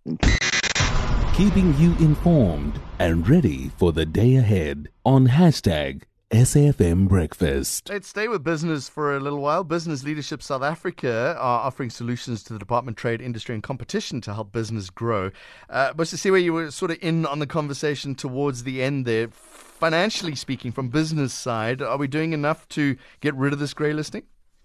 Keeping you informed and ready for the day ahead on hashtag SAFM Breakfast. Let's stay with business for a little while. Business Leadership South Africa are offering solutions to the Department of Trade, Industry and Competition to help business grow. But to see where you were sort of in on the conversation towards the end there, financially speaking, from business side, are we doing enough to get rid of this grey listing?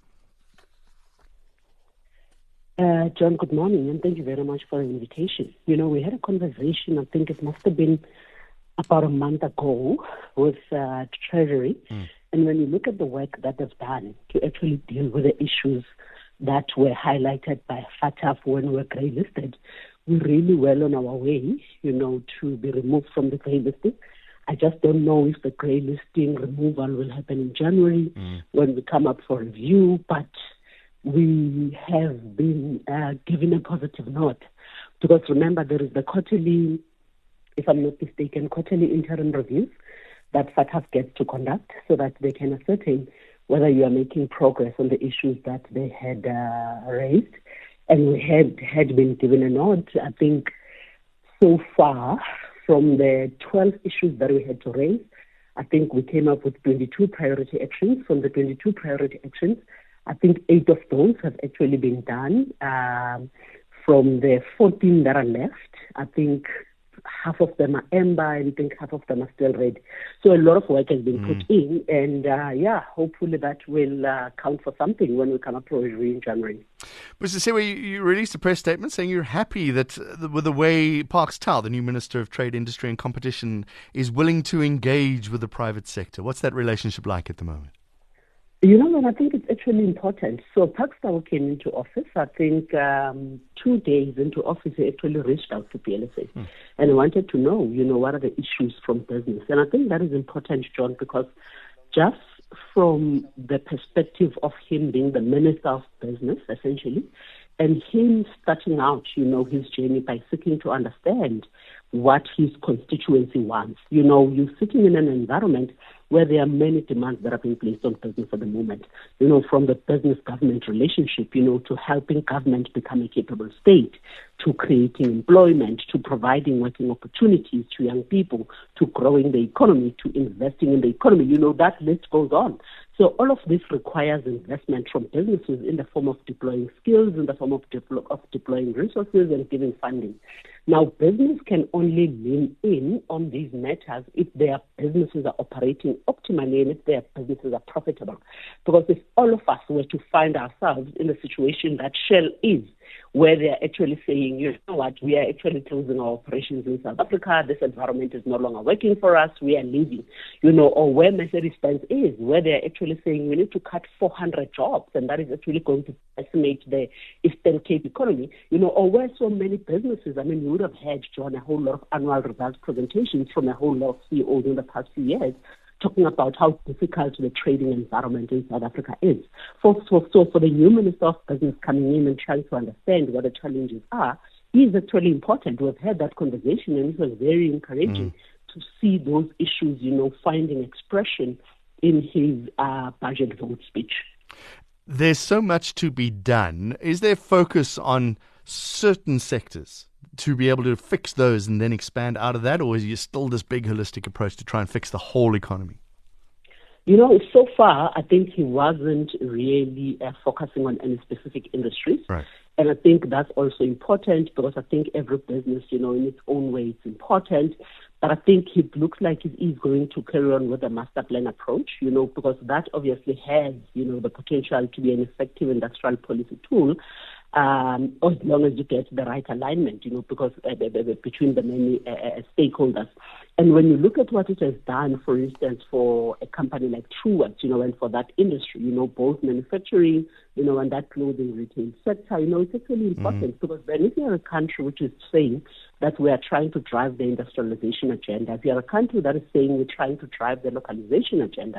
John, good morning, and thank you very much for the invitation. You know, we had a conversation, I think it must have been about a month ago, with Treasury. And when you look at the work that they've done to actually deal with the issues that were highlighted by FATF when we were grey listed, we're really well on our way, you know, to be removed from the grey listing. I just don't know if the grey listing removal will happen in January when we come up for review, but we have been given a positive note. Because remember, there is the quarterly, if I'm not mistaken, quarterly interim reviews that FATF gets to conduct so that they can ascertain whether you are making progress on the issues that they had raised. And we had been given a nod. I think so far, from the 12 issues that we had to raise, I think we came up with 22 priority actions. From the 22 priority actions, I think 8 of those have actually been done. From the 14 that are left, I think half of them are amber, and I think half of them are still red. So a lot of work has been put in, and hopefully that will count for something when we come up for review in January. But to say, you released a press statement saying you're happy that with the way Parks Tau, the new Minister of Trade, Industry and Competition, is willing to engage with the private sector. What's that relationship like at the moment? You know, and I think it's actually important. So Parks Tau came into office, I think 2 days into office, he actually reached out to PLSA and wanted to know, you know, what are the issues from business. And I think that is important, John, because just from the perspective of him being the Minister of Business, essentially, and him starting out, you know, his journey by seeking to understand what his constituency wants. You know, you're sitting in an environment where there are many demands that are being placed on business at the moment, you know, from the business-government relationship, you know, to helping government become a capable state, to creating employment, to providing working opportunities to young people, to growing the economy, to investing in the economy. You know, that list goes on. So all of this requires investment from businesses in the form of deploying skills, in the form of deploying resources and giving funding. Now, business can only lean in on these matters if their businesses are operating optimally and if their businesses are profitable. Because if all of us were to find ourselves in the situation that Shell is, where they're actually saying, you know what, we are actually closing our operations in South Africa, this environment is no longer working for us, we are leaving, you know, or where Mercedes-Benz is, where they're actually saying we need to cut 400 jobs, and that is actually going to decimate the Eastern Cape economy, you know, or where so many businesses, I mean, you would have had, John, a whole lot of annual results presentations from a whole lot of CEOs in the past few years, talking about how difficult the trading environment in South Africa is. So for the new Minister of Business coming in and trying to understand what the challenges are is actually important. We've had that conversation, and it was very encouraging to see those issues, you know, finding expression in his budget vote speech. There's so much to be done. Is there focus on certain sectors to be able to fix those and then expand out of that, or is you still this big holistic approach to try and fix the whole economy? You know, so far, I think he wasn't really focusing on any specific industries. Right. And I think that's also important because I think every business, you know, in its own way, it's important. But I think it looks like he is going to carry on with the master plan approach, you know, because that obviously has, you know, the potential to be an effective industrial policy tool. As long as you get the right alignment, you know, because between the many stakeholders. And when you look at what it has done, for instance, for a company like Truworths, you know, and for that industry, you know, both manufacturing, you know, and that clothing retail sector, you know, it's actually important because then if you're a country which is saying that we are trying to drive the industrialization agenda, if you're a country that is saying we're trying to drive the localization agenda,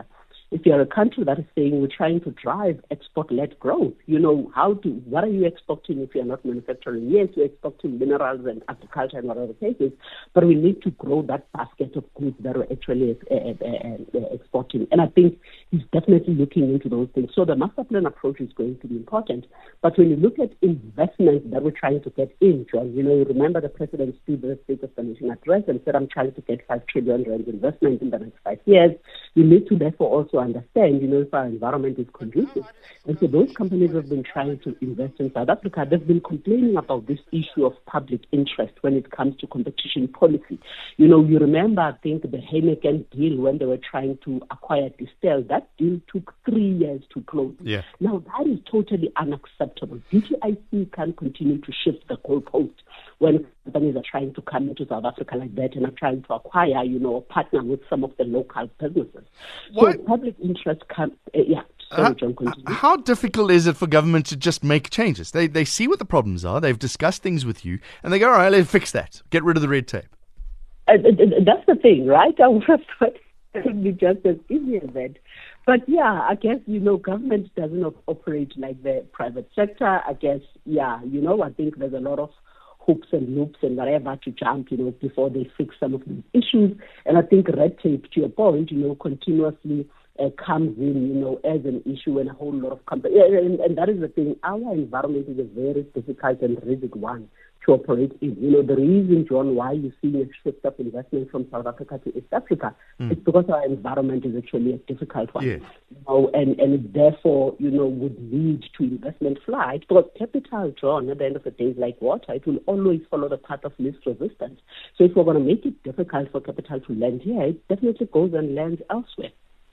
if you're a country that is saying we're trying to drive export-led growth, what are you exporting if you're not manufacturing? Yes, you're exporting minerals and agriculture and whatever cases, but we need to grow that basket of goods that we're actually exporting. And I think he's definitely looking into those things. So the master plan approach is going to be important. But when you look at investments that we're trying to get in, John, you remember the president's State of the Nation address and said, I'm trying to get 5 trillion rand investment in the next 5 years. You need to therefore also understand, if our environment is conducive. And so those companies have been trying to invest in South Africa. They've been complaining about this issue of public interest when it comes to competition policy. You remember, I think, the Heineken deal when they were trying to acquire Distell. That deal took 3 years to close. Yeah. Now, that is totally unacceptable. DTIC can't continue to shift the goalpost when companies are trying to come into South Africa like that and are trying to acquire, or partner with some of the local businesses. What? So public interest can, Sorry, John, continue. How difficult is it for government to just make changes? They see what the problems are, they've discussed things with you, and they go, all right, let's fix that. Get rid of the red tape. That's the thing, right? I would have thought it would be just as easy as that. But I guess, government doesn't operate like the private sector. I guess, I think there's a lot of hoops and loops and whatever to jump, before they fix some of these issues. And I think red tape, to your point, continuously comes in, as an issue and a whole lot of companies. And that is the thing. Our environment is a very difficult and rigid one to operate in. The reason, John, why you see a shift of investment from South Africa to East Africa is because our environment is actually a difficult one. Yes. And therefore, would lead to investment flight. Because capital, John, at the end of the day, is like water. It will always follow the path of least resistance. So if we're going to make it difficult for capital to land here, it definitely goes and lands elsewhere.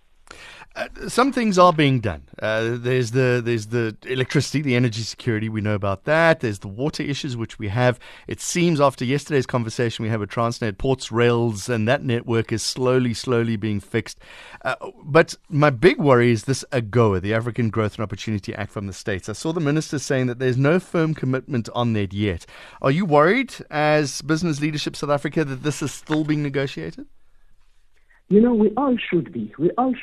Some things are being done. There's the electricity, the energy security. We know about that. There's the water issues, which we have. It seems after yesterday's conversation we have with Transnet, ports, rails, and that network is slowly being fixed. But my big worry is this AGOA, the African Growth and Opportunity Act from the States. I saw the minister saying that there's no firm commitment on that yet. Are you worried as Business Leadership South Africa that this is still being negotiated? We all should be.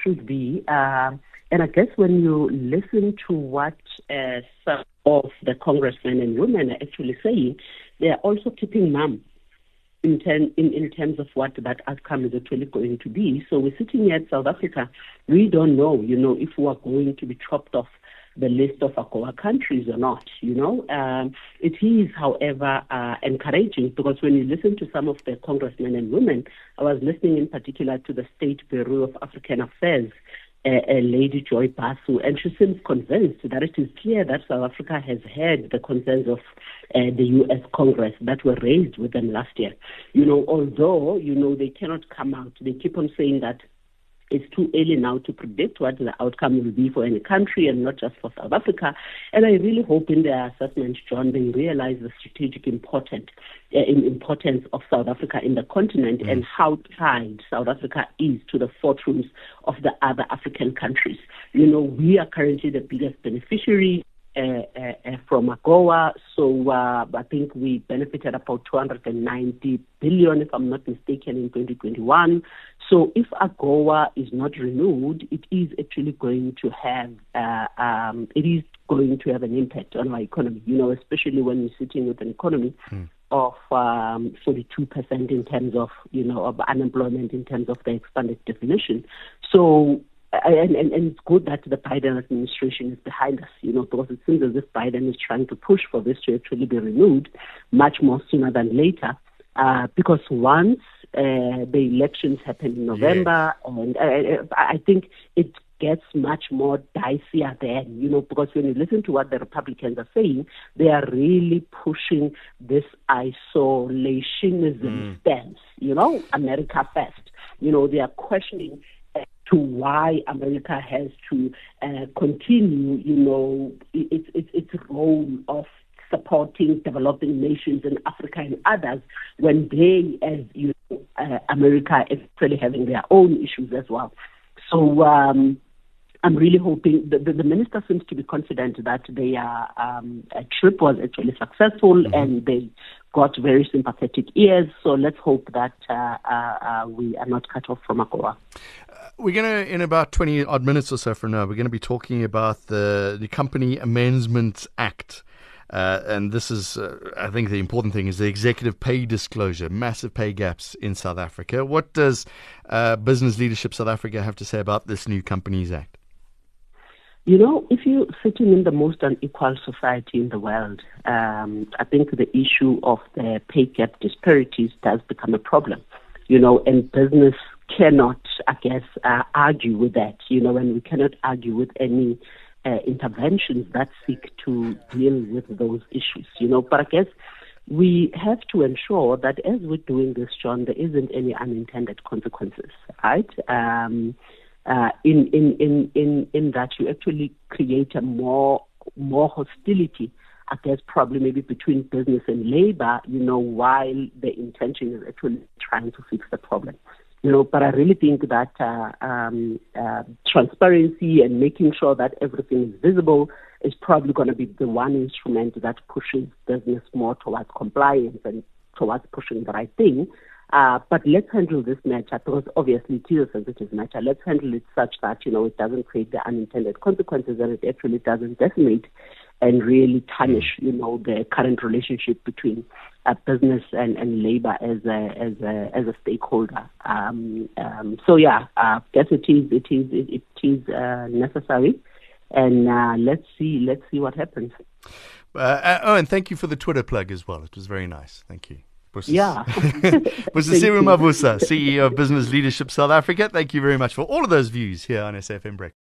And I guess when you listen to what some of the congressmen and women are actually saying, they are also keeping mum in terms of what that outcome is actually going to be. So we're sitting here at South Africa. We don't know, if we are going to be chopped off the list of AGOA countries or not, It is, however, encouraging because when you listen to some of the congressmen and women, I was listening in particular to the State Bureau of African Affairs, Lady Joy Basu, and she seems convinced that it is clear that South Africa has heard the concerns of the U.S. Congress that were raised with them last year. Although, they cannot come out, they keep on saying that it's too early now to predict what the outcome will be for any country and not just for South Africa. And I really hope in their assessment, John, they realize the strategic importance of South Africa in the continent and how tied South Africa is to the fortunes of the other African countries. We are currently the biggest beneficiary from AGOA. So I think we benefited about 290 billion, if I'm not mistaken, in 2021. So if AGOA is not renewed, it is actually going to have an impact on our economy. Especially when you're sitting with an economy of 42% in terms of of unemployment in terms of the expanded definition. So. And it's good that the Biden administration is behind us, because it seems as if Biden is trying to push for this to actually be renewed much more sooner than later. Because once the elections happen in November, and I think it gets much more dicier then, because when you listen to what the Republicans are saying, they are really pushing this isolationism stance, America first. They are questioning to why America has to continue, its role of supporting developing nations in Africa and others when they, as America, is actually having their own issues as well. So I'm really hoping the minister seems to be confident that their trip was actually successful and they got very sympathetic ears. So let's hope that we are not cut off from AGOA. We're going to, in about 20 odd minutes or so from now, we're going to be talking about the Company Amendments Act. And this is, I think the important thing is the executive pay disclosure, massive pay gaps in South Africa. What does Business Leadership South Africa have to say about this new Companies Act? You know, if you're sitting in the most unequal society in the world, I think the issue of the pay gap disparities does become a problem, you know, and business cannot, I guess, argue with that, you know, and we cannot argue with any interventions that seek to deal with those issues, you know. But I guess we have to ensure that as we're doing this, John, there isn't any unintended consequences, right? In that you actually create a more hostility, I guess, probably maybe between business and labor, you know, while the intention is actually trying to fix the problem. You know, but I really think that transparency and making sure that everything is visible is probably going to be the one instrument that pushes business more towards compliance and towards pushing the right thing. But let's handle this matter, because obviously it is a sensitive matter. Let's handle it such that, you know, it doesn't create the unintended consequences, and it actually doesn't decimate and really tarnish, you know, the current relationship between business and labor as a stakeholder. So yeah, I guess it is necessary, and let's see what happens. And thank you for the Twitter plug as well. It was very nice. Thank you. Yeah. Busisiwe Mabuza, CEO of Business Leadership South Africa. Thank you very much for all of those views here on SAFM Break.